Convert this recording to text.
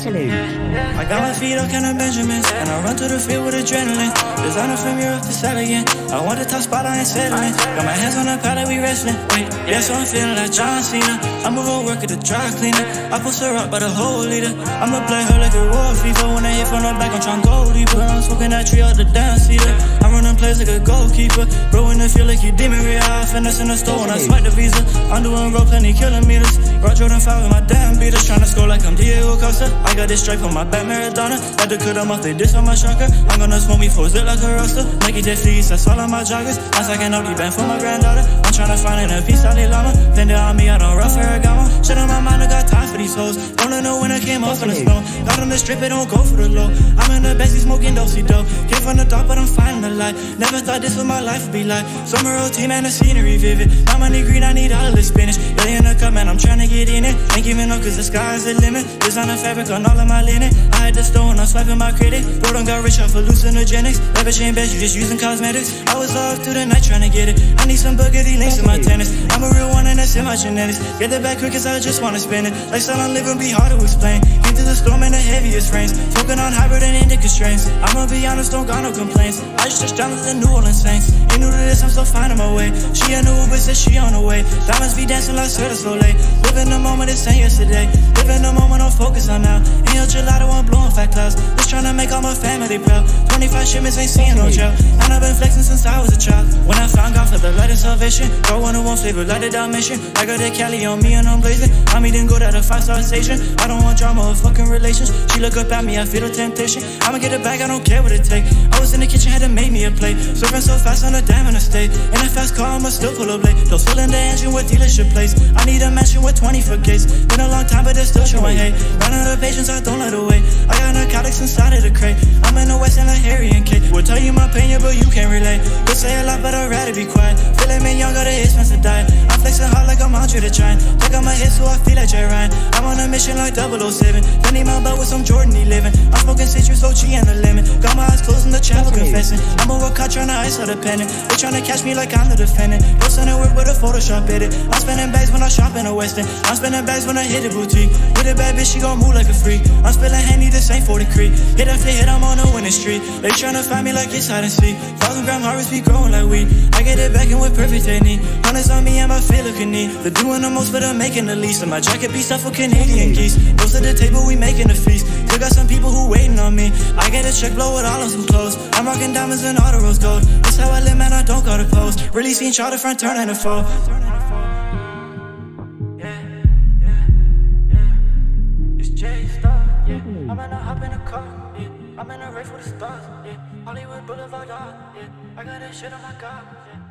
Interlude. I got my feet up, kind of Benjamins, and I run to the field with adrenaline. Designer from Europe to sell again. I want the top spot, I ain't settling. Got my hands on the pallet, we wrestling. Wait, yeah, so I'm feeling like John Cena. I'm a road worker, the dry cleaner. I post her up by the whole leader. I'ma play her like a war fever. When I hit from the back, I'm tryna go deeper. I'm smoking that tree out the damn cedar. I'm running plays like a goalkeeper. Bro, in the field like you demon real. I finesse in the store when I swipe the visa. I'm doing rope, plenty kilometers. Rock Jordan 5 with my damn beaters. Tryna score like I'm Diego Costa. I got this stripe on my back Maradona. Had to cut them off, they diss on my shocker. I'm gonna smoke me for zip like a roster. Nike Jet Fleece, that's all on my joggers. I'm stacking up the band for my granddaughter. I'm tryna find in a piece of the llama. Fender on me, I don't rough Ferragamo. Shit on my mind, I got time for these hoes. Don't know when I came off in the snow. Got on the strip, it don't go for the low. I'm in the backseat smoking do-si-do. Came from the dark, but I'm finding the light. Never thought this was my life would be like. Summer routine and the scenery vivid. My money green, I need all of the spinach. Belly in the cup, man, I'm tryna get in it. Ain't giving up cause the sky's the limit. Designer fabric on all of my linen. I had the stone, I'm swiping my credit. Bro, done got rich off of hallucinogenics. That bitch ain't best, you just using cosmetics. I was all up through the night tryna get it. I need some burgundy links in my tennis. I'm a real one and that's in my genetics. Get the back quick cause I just wanna spend it. Lifestyle I'm living be hard to explain. Came to the storm in the heaviest rains. Smoking on hybrid and indica strains. I'ma be honest, don't got no complaints. I just touched down with the New Orleans Saints. Ain't new to this, I'm so fine on my way. She a new Uber, said she on the way. Diamonds be dancing like Cirque du Soleil. Living the moment, it's ain't yesterday. Living the moment, don't focus on now. Inhale gelato, I'm blowing fat clouds. Just tryna make all my family proud. 25 shipments, ain't seeing no jail. And I've been flexing since I was a child. When I found God for the light of salvation. Go 101 flavor like the Dalmatian. I got that Cali on me and I'm blazing. I mean, didn't go to the 5-star station. I don't want drama or fucking relations. She look up at me, I feel the temptation. I'ma get it back, I don't care what it take. I was in the kitchen, had to make me a plate. Surfing so fast on a dam in the state. In a fast car, I'ma still pull up late. Those filling the engine with dealership plates. I need a mansion with 20 foot gates. Been a long time, but they're still showing hate. Run out of patience, I don't let away. I got narcotics inside of the crate. I'm in the West and like Harry and Kate. Will tell you my pain, yeah, but you can't relate. You'll say a lot, but I'd rather be quiet. Feeling me young, got an expensive diet. I'm flexing hard like I'm Andre the Giant. Take out my head so I feel like Jay Ryan. I'm on a mission like 007. Penny my belt with some Jordan 11. I'm smoking citrus, OG and the lemon. Got my eyes closed in the chapel confessing. I'm a work caught tryna ice out the pennant. They tryna catch me like I'm the defendant. Don't send it work with a Photoshop edit. I'm spending bags when I shop in the Western. I'm spending bags when I hit a boutique. With a bad bitch, she gon' move like a freak. I'm spilling Henny, this ain't for the creek. Hit after hit, I'm on the winning street. They tryna find me like it's hide and seek. 1,000-gram harvest be growing like weed. I get it back in with perfect technique. Honest on me and my feel looking neat. They're doing the most, but I'm making the least. And my jacket be stuff for Canadian geese. Close to the table, we making a feast. Still got some people who waiting on me. I get a check, blow it all on some clothes. I'm rocking diamonds and all the rose gold. That's how I live, man, I don't gotta post. Really seen Charter front turning the foe. It's J-Star, yeah. I'm in a hop in a car, yeah. I'm in a race with the stars, yeah. Hollywood Boulevard, yeah. I got that shit on my car, yeah.